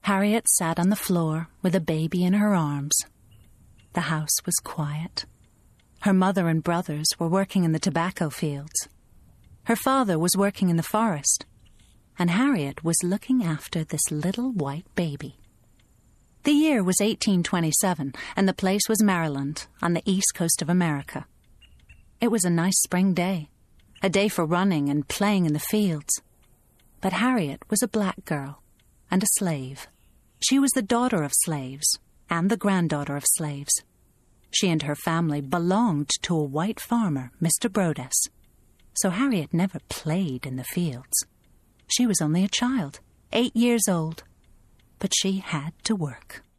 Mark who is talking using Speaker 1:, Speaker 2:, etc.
Speaker 1: Harriet sat on the floor with a baby in her arms. The house was quiet. Her mother and brothers were working in the tobacco fields. Her father was working in the forest, and Harriet was looking after this little white baby. The year was 1827, and the place was Maryland, on the east coast of America. It was a nice spring day, a day for running and playing in the fields. But Harriet was a black girl and a slave. She was the daughter of slaves and the granddaughter of slaves. She and her family belonged to a white farmer, Mr. Brodess. So Harriet never played in the fields. She was only a child, 8 years old, but she had to work.